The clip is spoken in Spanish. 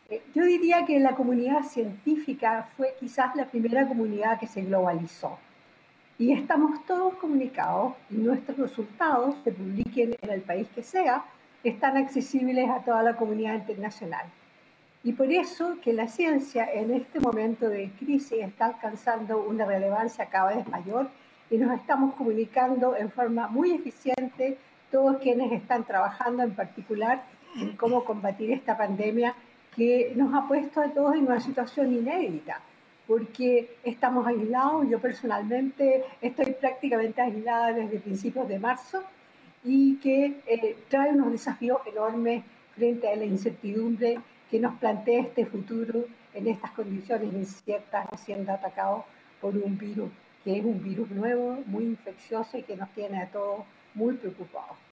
Yo diría que la comunidad científica fue quizás la primera comunidad que se globalizó. Y estamos todos comunicados y nuestros resultados, se publiquen en el país que sea, están accesibles a toda la comunidad internacional. Y por eso que la ciencia en este momento de crisis está alcanzando una relevancia cada vez mayor y nos estamos comunicando en forma muy eficiente todos quienes están trabajando en particular en cómo combatir esta pandemia que nos ha puesto a todos en una situación inédita, porque estamos aislados. Yo personalmente estoy prácticamente aislada desde principios de marzo y que trae unos desafíos enormes frente a la incertidumbre que nos plantea este futuro en estas condiciones inciertas, siendo atacados por un virus que es un virus nuevo, muy infeccioso y que nos tiene a todos muy preocupados.